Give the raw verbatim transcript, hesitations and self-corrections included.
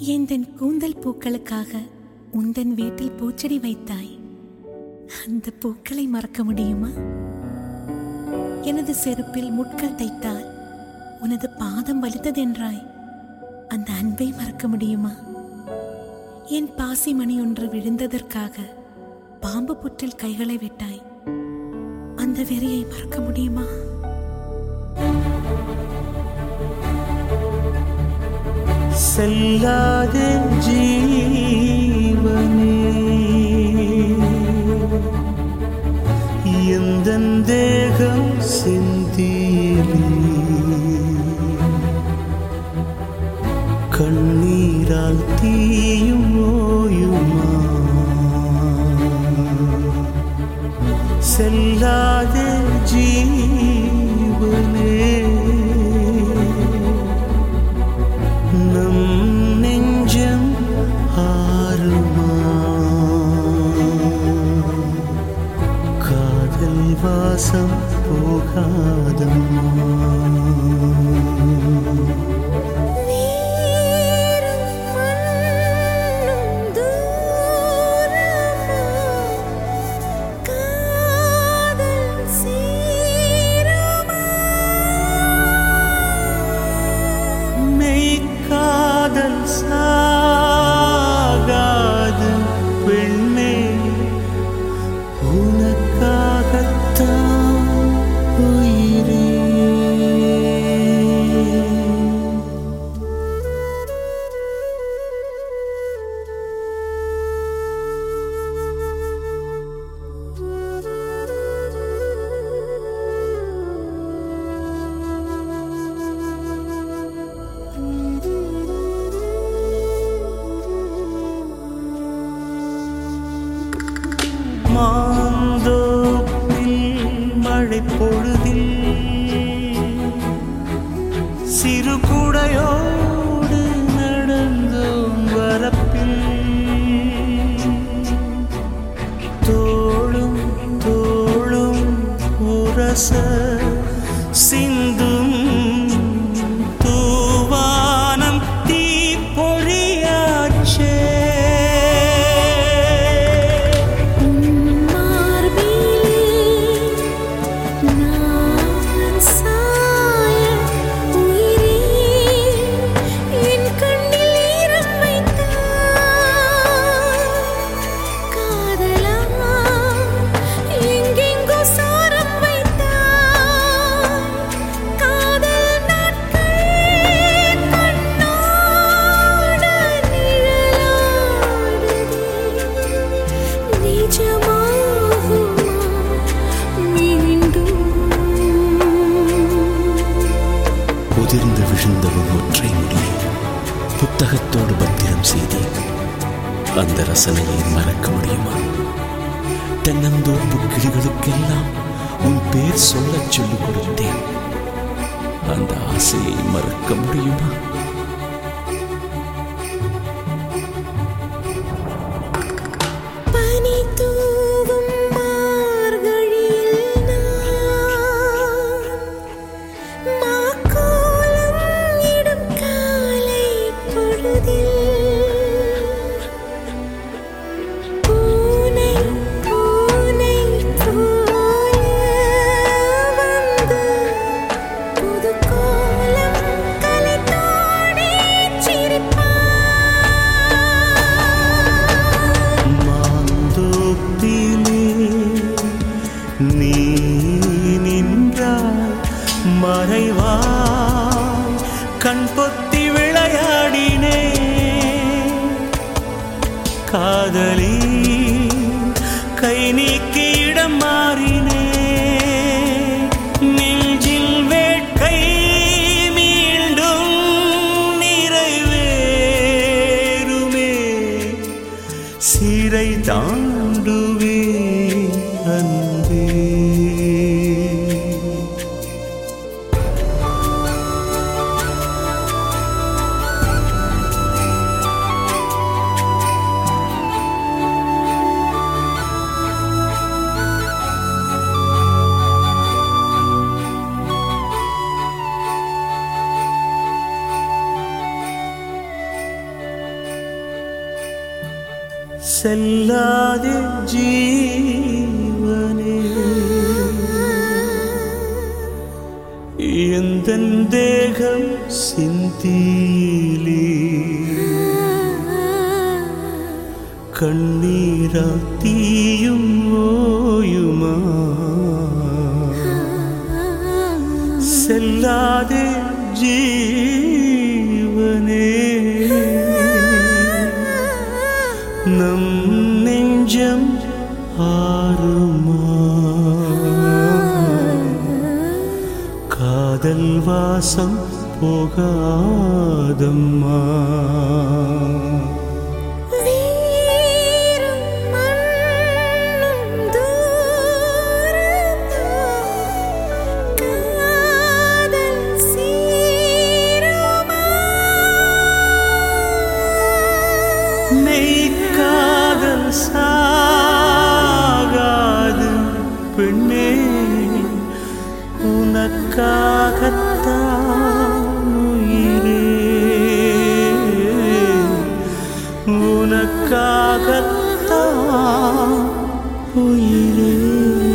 எந்தன் கூந்தல் பூக்களுக்காக உந்தன் வீட்டில் பூச்செடி வைத்தாய். அந்த பூக்களை மறக்க முடியுமா? எனது செருப்பில் முட்கள் தைத்தால் உனது பாதம் வலித்ததென்றாய். அந்த அன்பை மறக்க முடியுமா? என் பாசி மணி ஒன்று விழுந்ததற்காக பாம்பு புற்றில் கைகளை விட்டாய். அந்த வெறியை மறக்க முடியுமா? செல்லாத ஜீவனே எந்தன் தேகம் சிந்தியிலே கண்ணீரால் தீயும் ஓயுமா? செல்லாத ஜீவனே நம் நெஞ்சம் ஆறுமா? காதல் வாசம் போகாதம்மா? சாகாது பெண்ணே உனக்காகத்தான் உயிரே. மாந்தோப்பில் மழை பொழுதில் சிறு குடையோடு நடந்தோம் வரப்பில். தோளும் தோளும் உரச சிந்தும் தூவானம் தீப்பொழியாச்சே. உதிர்ந்து விழுந்த ஒற்றை முடியை புத்தகத்தோடு பத்திரம் செய்தேன். அந்த ரசனையை மறக்க முடியுமா? தென்னந்தோப்பு கிளிகளுக்கெல்லாம் உன் பேர் சொல்லச் சொல்லிக் கொடுத்தேன். அந்த ஆசையை மறக்க முடியுமா? நீ நின்றாய் மறைவாய் கண் பொத்தி விளையாடினே. காதலி கை நீக்கி இடம் மாறினே. நெஞ்சில் வேட்கை மீண்டும் நிறைவேறுமே. சிறை தாண்டுவே அன்பே. செல்லாதே ஜீவனே எந்தன் தேகம் சிந்தியிலே கண்ணீரா தீயும் ஓயுமா செல்லாதே ஜீவனே நம் நெஞ்சம் ஆறுமா காதல் வாசம் போகாதம்மா மெய்க்காதல் சாகாது பெண்ணே உனக்காகத்தான் உயிரே உனக்காகத்தான் உயிரே